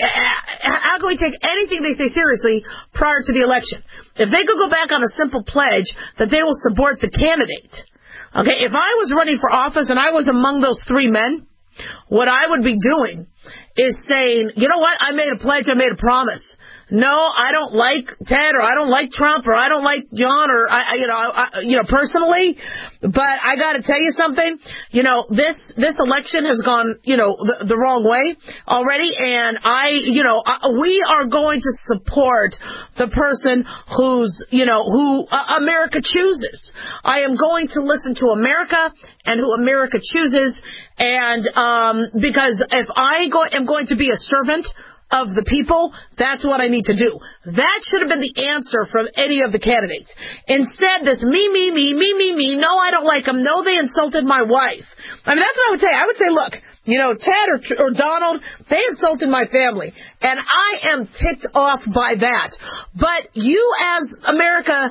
how can we take anything they say seriously prior to the election? If they could go back on a simple pledge that they will support the candidate. Okay, if I was running for office and I was among those three men, what I would be doing is saying, you know what, I made a pledge, I made a promise. No, I don't like Ted, or I don't like Trump, or I don't like John, or I, you know, I, you know, personally. But I got to tell you something. You know, this this election has gone, you know, the, the wrong way already, and I, you know, I, we are going to support the person who's, you know, who uh, America chooses. I am going to listen to America and who America chooses, and um, because if I go, am going to be a servant of the people, that's what I need to do. That should have been the answer from any of the candidates. Instead, this me, me, me, me, me, me, no, I don't like them, no, they insulted my wife. I mean, that's what I would say. I would say, look, you know, Ted or, or Donald, they insulted my family, and I am ticked off by that. But you as America,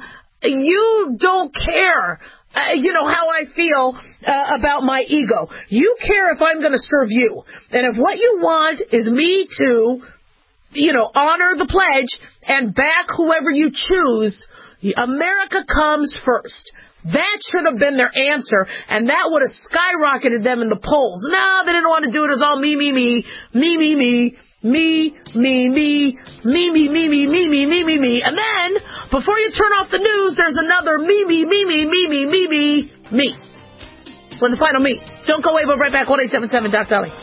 you don't care. Uh, you know, how I feel uh, about my ego. You care if I'm going to serve you. And if what you want is me to, you know, honor the pledge and back whoever you choose, America comes first. That should have been their answer, and that would have skyrocketed them in the polls. No, they didn't want to do it. It was all me, me, me, me, me, me. Me, me, me, me, me, me, me, me, me, me, me, me. And then, before you turn off the news, there's another me, me, me, me, me, me, me, me, me. For the final me. Don't go away, we'll be right back. one eight seven seven Doc Dolly.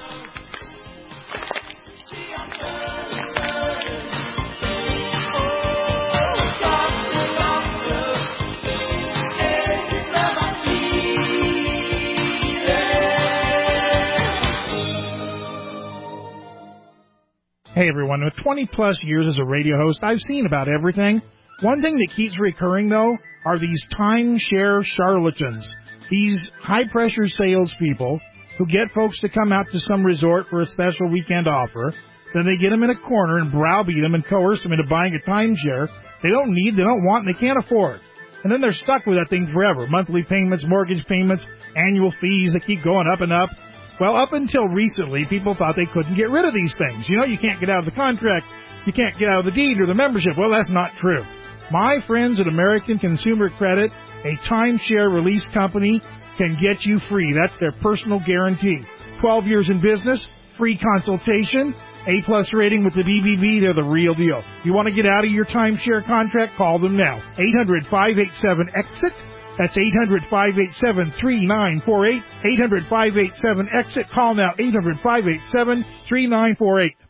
Hey everyone, with twenty plus years as a radio host, I've seen about everything. One thing that keeps recurring though are these timeshare charlatans. These high pressure salespeople who get folks to come out to some resort for a special weekend offer. Then they get them in a corner and browbeat them and coerce them into buying a timeshare they don't need, they don't want, and they can't afford. And then they're stuck with that thing forever. Monthly payments, mortgage payments, annual fees that keep going up and up. Well, up until recently, people thought they couldn't get rid of these things. You know, you can't get out of the contract, you can't get out of the deed or the membership. Well, that's not true. My friends at American Consumer Credit, a timeshare release company, can get you free. That's their personal guarantee. twelve years in business, free consultation, A-plus rating with the B B B. They're the real deal. You want to get out of your timeshare contract? Call them now. eight hundred, five eight seven, EXIT. That's eight hundred, five eight seven, three nine four eight. eight hundred, five eight seven, EXIT. Call now, eight hundred, five eight seven, three nine four eight.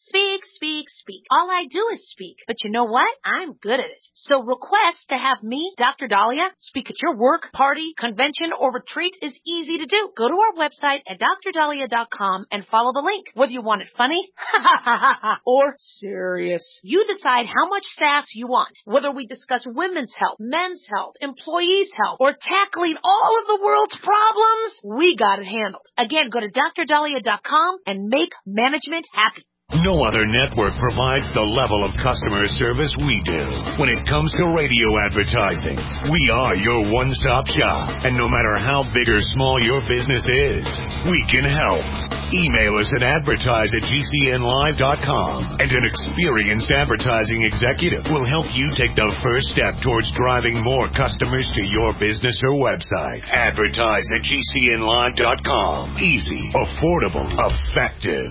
Speak, speak, speak. All I do is speak. But you know what? I'm good at it. So request to have me, Doctor Dahlia, speak at your work, party, convention, or retreat is easy to do. Go to our website at d r dahlia dot com and follow the link. Whether you want it funny or serious, you decide how much sass you want. Whether we discuss women's health, men's health, employees' health, or tackling all of the world's problems, we got it handled. Again, go to d r dahlia dot com and make management happy. No other network provides the level of customer service we do. When it comes to radio advertising, we are your one-stop shop. And no matter how big or small your business is, we can help. Email us at advertise at g c n live dot com, and an experienced advertising executive will help you take the first step towards driving more customers to your business or website. Advertise at g c n live dot com. Easy, affordable, effective.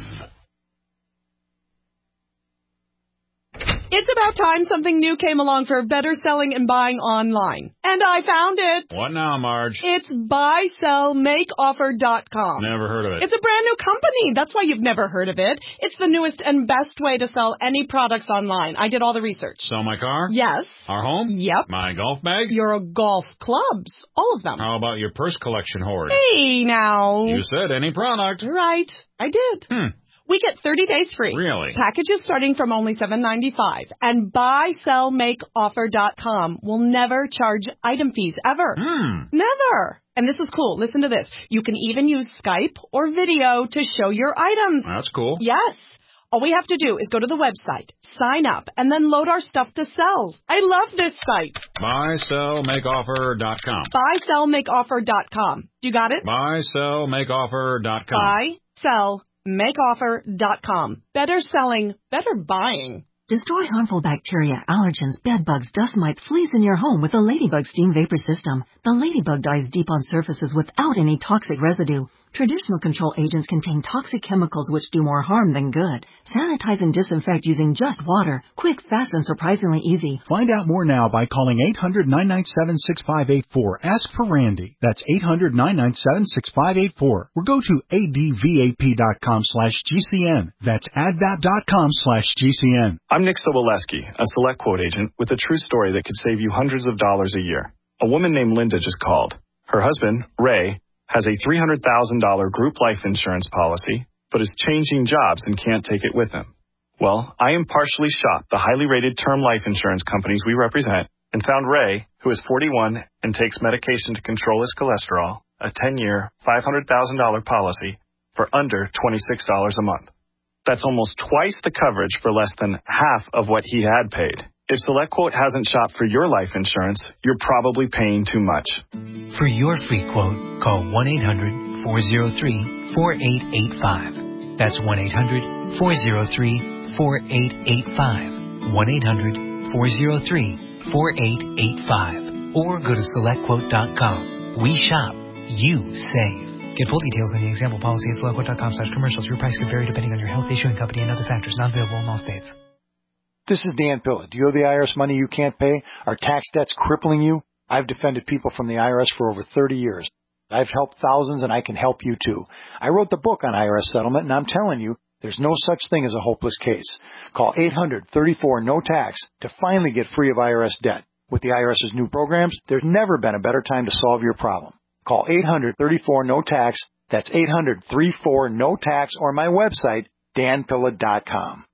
It's about time something new came along for better selling and buying online. And I found it. What now, Marge? It's buy sell make offer dot com. Never heard of it. It's a brand new company. That's why you've never heard of it. It's the newest and best way to sell any products online. I did all the research. Sell my car? Yes. Our home? Yep. My golf bag? Your golf clubs. All of them. How about your purse collection hoard? Hey, now. You said any product. Right. I did. Hmm. We get thirty days free. Really? Packages starting from only seven ninety-five. And buy sell make offer dot com will never charge item fees ever. Hmm. Never. And this is cool. Listen to this. You can even use Skype or video to show your items. That's cool. Yes. All we have to do is go to the website, sign up, and then load our stuff to sell. I love this site. buy sell make offer dot com. buy sell make offer dot com. You got it? buy sell make offer dot com. buy sell make offer dot com. Better selling, better buying. Destroy harmful bacteria, allergens, bedbugs, dust mites, fleas in your home with the Ladybug Steam Vapor System. The Ladybug dies deep on surfaces without any toxic residue. Traditional control agents contain toxic chemicals which do more harm than good. Sanitize and disinfect using just water. Quick, fast, and surprisingly easy. Find out more now by calling eight hundred nine nine seven six five eight four. Ask for Randy. That's eight hundred nine nine seven six five eight four. Or go to advap dot com slash GCN. That's advap dot com slash GCN. I'm Nick Soboleski, a Select Quote agent with a true story that could save you hundreds of dollars a year. A woman named Linda just called. Her husband, Ray, has a three hundred thousand dollars group life insurance policy, but is changing jobs and can't take it with him. Well, I impartially shopped the highly rated term life insurance companies we represent and found Ray, who is forty-one and takes medication to control his cholesterol, a ten-year, five hundred thousand dollars policy for under twenty-six dollars a month. That's almost twice the coverage for less than half of what he had paid. If SelectQuote hasn't shopped for your life insurance, you're probably paying too much. For your free quote, call one eight hundred four oh three four eight eight five. That's one eight hundred four oh three four eight eight five. one eight hundred four oh three four eight eight five. Or go to select quote dot com. We shop. You save. Get full details on the example policy at select quote dot com slash commercials. Your price could vary depending on your health, issuing company, and other factors. Not available in all states. This is Dan Pilla. Do you owe the I R S money you can't pay? Are tax debts crippling you? I've defended people from the I R S for over thirty years. I've helped thousands, and I can help you too. I wrote the book on I R S settlement, and I'm telling you, there's no such thing as a hopeless case. Call eight hundred thirty-four no tax to finally get free of I R S debt. With the IRS's new programs, there's never been a better time to solve your problem. Call eight hundred thirty-four no tax. That's eight hundred thirty-four no tax, or my website, dan pilla dot com.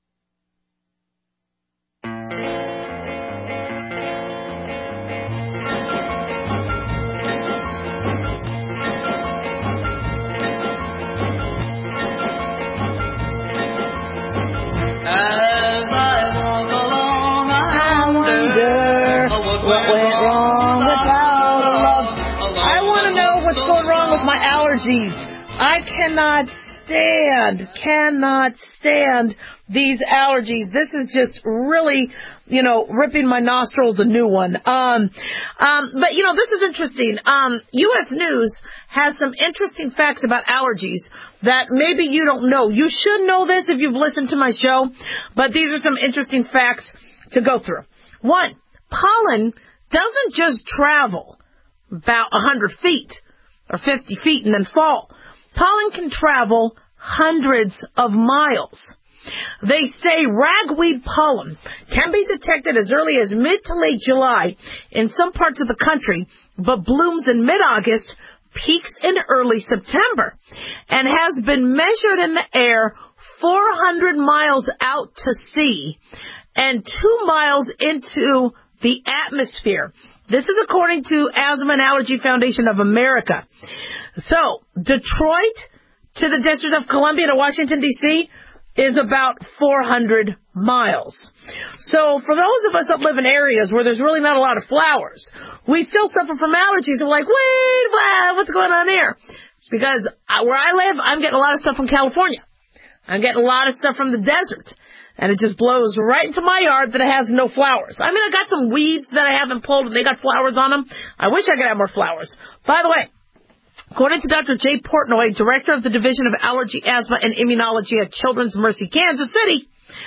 As I walk along, I wonder what went wrong without a love. I want to know what's going wrong with my allergies. I cannot stand, cannot stand these allergies. This is just really, you know, ripping my nostrils a new one. Um, um, but, you know, this is interesting. Um, U S News has some interesting facts about allergies that maybe you don't know. You should know this if you've listened to my show, but these are some interesting facts to go through. One, pollen doesn't just travel about one hundred feet or fifty feet and then fall. Pollen can travel hundreds of miles. They say ragweed pollen can be detected as early as mid to late July in some parts of the country, but blooms in mid-August, peaks in early September, and has been measured in the air four hundred miles out to sea and two miles into the atmosphere. This is according to Asthma and Allergy Foundation of America. So, Detroit to the District of Columbia to Washington, D C is about four hundred miles. So, for those of us that live in areas where there's really not a lot of flowers, we still suffer from allergies. We're like, wait, what, what's going on here? It's because where I live, I'm getting a lot of stuff from California. I'm getting a lot of stuff from the desert. And it just blows right into my yard that it has no flowers. I mean, I got some weeds that I haven't pulled, and they got flowers on them. I wish I could have more flowers. By the way, according to Doctor Jay Portnoy, director of the Division of Allergy, Asthma, and Immunology at Children's Mercy, Kansas City,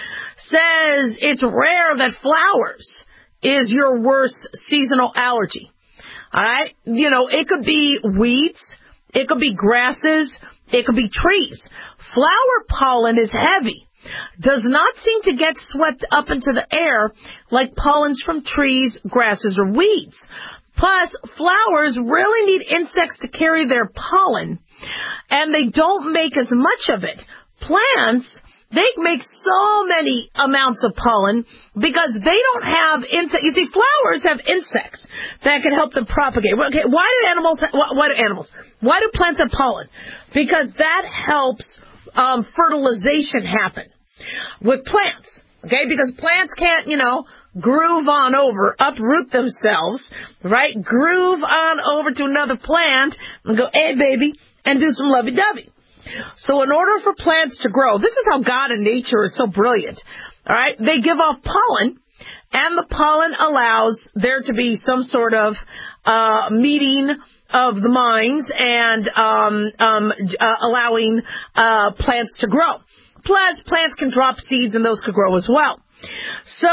says it's rare that flowers is your worst seasonal allergy. All right? You know, it could be weeds. It could be grasses. It could be trees. Flower pollen is heavy. Does not seem to get swept up into the air like pollens from trees, grasses, or weeds. Plus, flowers really need insects to carry their pollen, and they don't make as much of it. Plants, they make so many amounts of pollen because they don't have insects. You see, flowers have insects that can help them propagate. Okay, why do animals? Why do animals? Why do plants have pollen? Because that helps um, fertilization happen with plants. Okay, because plants can't, you know, groove on over, uproot themselves, right? Groove on over to another plant and go, hey, baby, and do some lovey-dovey. So in order for plants to grow, this is how God and nature is so brilliant, all right? They give off pollen, and the pollen allows there to be some sort of uh meeting of the minds and um, um, uh, allowing uh plants to grow. Plus, plants can drop seeds, and those could grow as well. So,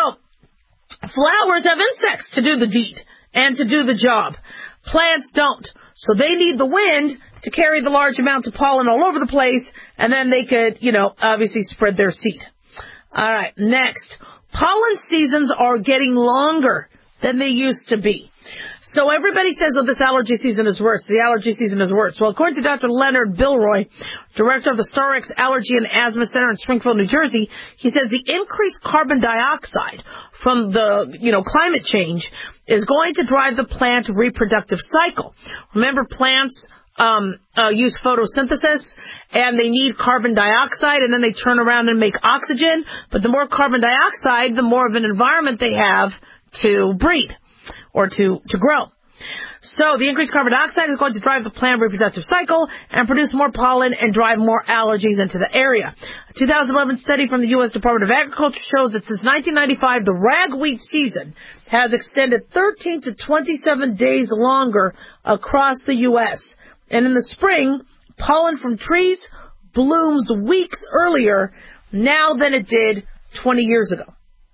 flowers have insects to do the deed and to do the job. Plants don't. So they need the wind to carry the large amounts of pollen all over the place, and then they could, you know, obviously spread their seed. All right, next. Pollen seasons are getting longer than they used to be. So everybody says, oh, this allergy season is worse. The allergy season is worse. Well, according to Doctor Leonard Bilroy, director of the Starix Allergy and Asthma Center in Springfield, New Jersey, he says the increased carbon dioxide from the, you know, climate change is going to drive the plant reproductive cycle. Remember, plants um, uh, use photosynthesis, and they need carbon dioxide, and then they turn around and make oxygen. But the more carbon dioxide, the more of an environment they have to breed or to, to grow. So the increased carbon dioxide is going to drive the plant reproductive cycle and produce more pollen and drive more allergies into the area. A two thousand eleven study from the U S Department of Agriculture shows that since nineteen ninety-five, the ragweed season has extended thirteen to twenty-seven days longer across the U S. And in the spring, pollen from trees blooms weeks earlier now than it did twenty years ago.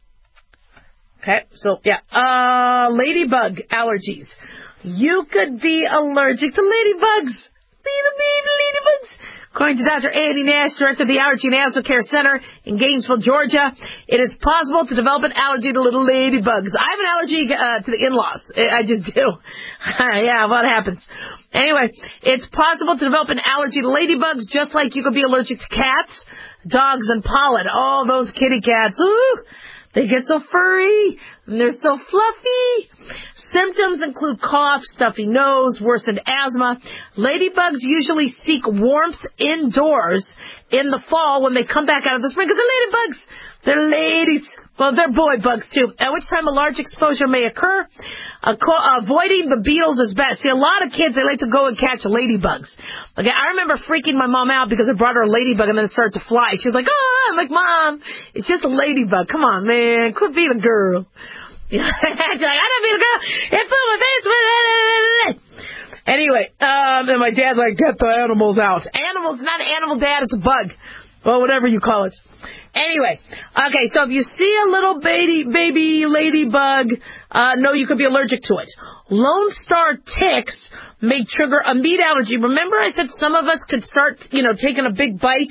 Okay, so, yeah, uh, ladybug allergies. You could be allergic to ladybugs. Little baby ladybugs. According to Doctor Andy Nash, director of the Allergy and Asthma Care Center in Gainesville, Georgia, it is possible to develop an allergy to little ladybugs. I have an allergy uh, to the in-laws. I just do. Yeah, what happens? Anyway, it's possible to develop an allergy to ladybugs just like you could be allergic to cats, dogs, and pollen. Oh, those kitty cats. Ooh. They get so furry, and they're so fluffy. Symptoms include cough, stuffy nose, worsened asthma. Ladybugs usually seek warmth indoors in the fall when they come back out of the spring, because they're ladybugs. They're ladies. Well, they're boy bugs, too, at which time a large exposure may occur. Uh, co- avoiding the beetles is best. See, a lot of kids, they like to go and catch ladybugs. Okay, I remember freaking my mom out because I brought her a ladybug and then it started to fly. She was like, oh, I'm like, Mom, it's just a ladybug. Come on, man. Quit being a girl. She's like, I'm not being a girl. It flew my face. Anyway, um, and my dad's like, get the animals out. Animals, not an animal, Dad, it's a bug. Well, whatever you call it. Anyway, okay, so if you see a little baby, baby ladybug, uh, know you could be allergic to it. Lone Star ticks may trigger a meat allergy. Remember I said some of us could start, you know, taking a big bite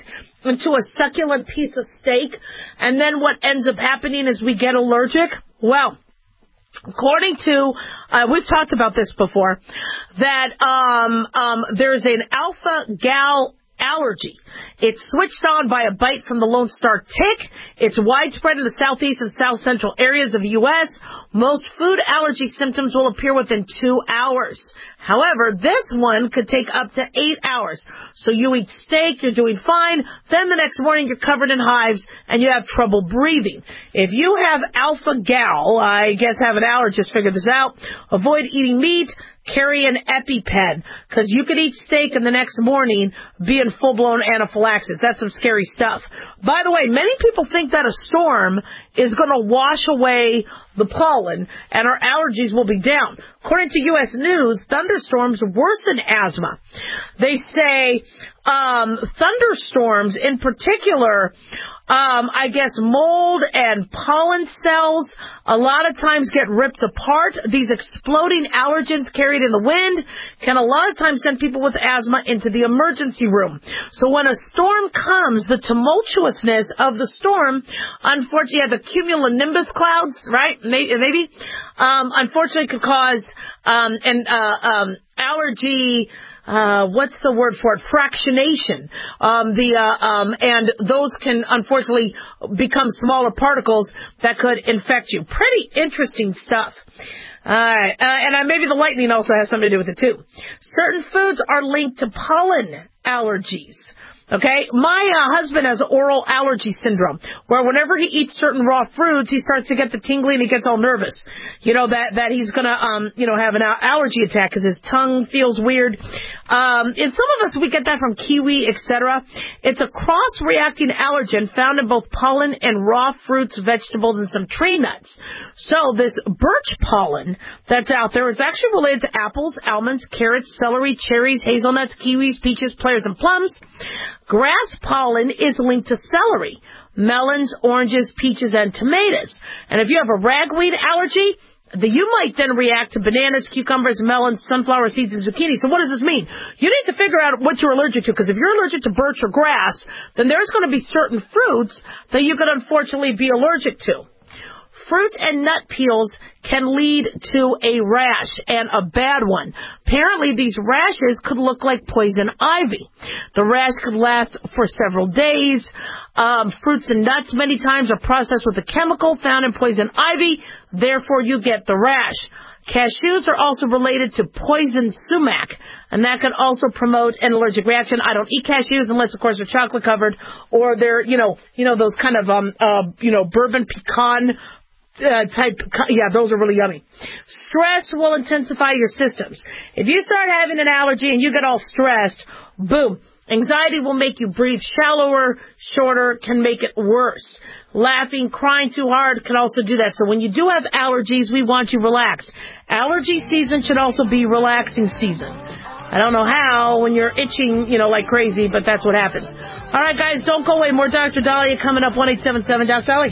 into a succulent piece of steak, and then what ends up happening is we get allergic? Well, according to, uh, we've talked about this before, that um, um, there's an alpha-gal allergy. It's switched on by a bite from the Lone Star tick. It's widespread in the southeast and south central areas of the U S Most food allergy symptoms will appear within two hours. However, this one could take up to eight hours. So you eat steak, you're doing fine. Then the next morning you're covered in hives and you have trouble breathing. If you have alpha-gal, I guess have an allergist figure this out. Avoid eating meat. Carry an EpiPen, because you could eat steak and the next morning be in full-blown anaphylaxis. That's some scary stuff. By the way, many people think that a storm is going to wash away the pollen and our allergies will be down. According to U S News, thunderstorms worsen asthma. They say um, thunderstorms in particular, um, I guess mold and pollen cells a lot of times get ripped apart. These exploding allergens carried in the wind can a lot of times send people with asthma into the emergency room. So when a storm comes, the tumultuousness of the storm, unfortunately, you have the cumulonimbus clouds, right? Maybe, um, unfortunately, could cause um, an uh, um, allergy. Uh, what's the word for it? Fractionation. Um, the, uh, um, and those can unfortunately become smaller particles that could infect you. Pretty interesting stuff. Alright, uh, and uh, maybe the lightning also has something to do with it too. Certain foods are linked to pollen allergies. Okay, my uh, husband has oral allergy syndrome, where whenever he eats certain raw fruits, he starts to get the tingling and he gets all nervous. You know, that, that he's gonna, um, you know, have an allergy attack because his tongue feels weird. Um, in some of us, we get that from kiwi, et cetera. It's a cross-reacting allergen found in both pollen and raw fruits, vegetables, and some tree nuts. So this birch pollen that's out there is actually related to apples, almonds, carrots, celery, cherries, hazelnuts, kiwis, peaches, pears, and plums. Grass pollen is linked to celery, melons, oranges, peaches, and tomatoes. And if you have a ragweed allergy, the, you might then react to bananas, cucumbers, melons, sunflower seeds, and zucchini. So what does this mean? You need to figure out what you're allergic to, because if you're allergic to birch or grass, then there's going to be certain fruits that you could unfortunately be allergic to. Fruit and nut peels can lead to a rash, and a bad one. Apparently, these rashes could look like poison ivy. The rash could last for several days. Um, fruits and nuts many times are processed with a chemical found in poison ivy. Therefore, you get the rash. Cashews are also related to poison sumac, and that can also promote an allergic reaction. I don't eat cashews unless, of course, they're chocolate covered or they're, you know, you know those kind of, um, uh, you know, bourbon pecan. Uh, type, yeah, those are really yummy. Stress will intensify your systems. If you start having an allergy and you get all stressed, boom, anxiety will make you breathe shallower, shorter, can make it worse. Laughing, crying too hard can also do that. So when you do have allergies, we want you relaxed. Allergy season should also be relaxing season. I don't know how when you're itching, you know, like crazy, but that's what happens. All right, guys, don't go away. More Doctor Dahlia coming up, one eight seven seven Doc Dolly.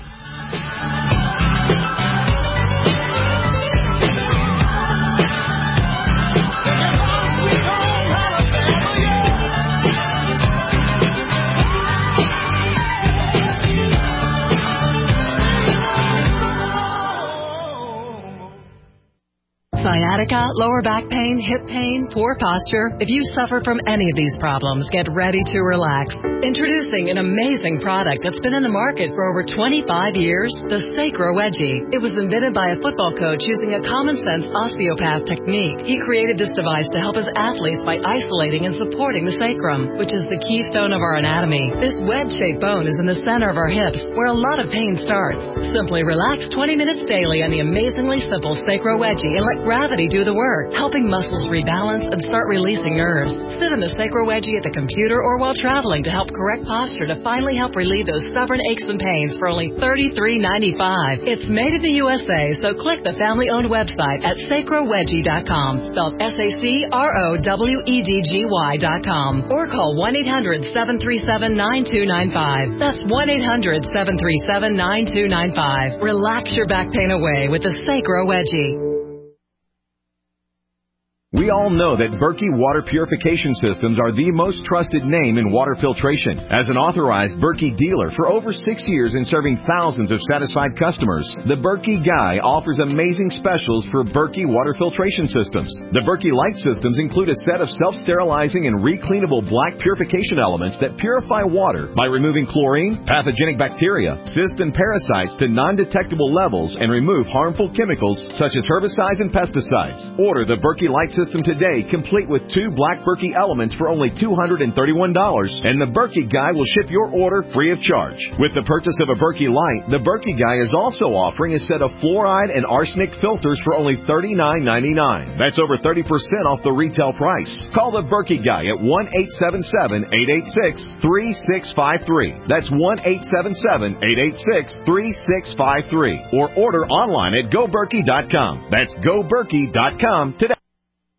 Sciatica, lower back pain, hip pain, poor posture. If you suffer from any of these problems, get ready to relax. Introducing an amazing product that's been in the market for over twenty-five years, the Sacro Wedgie. It was invented by a football coach using a common-sense osteopath technique. He created this device to help his athletes by isolating and supporting the sacrum, which is the keystone of our anatomy. This wedge-shaped bone is in the center of our hips, where a lot of pain starts. Simply relax twenty minutes daily on the amazingly simple Sacro Wedgie and let gravity do the work, helping muscles rebalance and start releasing nerves. Sit in the Sacro Wedgie at the computer or while traveling to help correct posture to finally help relieve those stubborn aches and pains for only thirty-three ninety-five. It's made in the U S A, so click the family-owned website at sacro wedgie dot com, spelled S A C R O W E D G Y dot com, or call one eight hundred seven three seven nine two nine five. That's one eight hundred seven three seven nine two nine five. Relax your back pain away with the Sacro Wedgie. We all know that Berkey Water Purification Systems are the most trusted name in water filtration. As an authorized Berkey dealer for over six years and serving thousands of satisfied customers, the Berkey Guy offers amazing specials for Berkey Water Filtration Systems. The Berkey Light Systems include a set of self-sterilizing and recleanable black purification elements that purify water by removing chlorine, pathogenic bacteria, cysts, and parasites to non-detectable levels and remove harmful chemicals such as herbicides and pesticides. Order the Berkey Light System today, complete with two black Berkey elements for only two hundred thirty-one dollars, and the Berkey Guy will ship your order free of charge. With the purchase of a Berkey Light, the Berkey Guy is also offering a set of fluoride and arsenic filters for only thirty-nine ninety-nine. That's over thirty percent off the retail price. Call the Berkey Guy at one eight seven seven, eight eight six, three six five three. That's one eight seven seven, eight eight six, three six five three. Or order online at go berkey dot com. That's go berkey dot com today.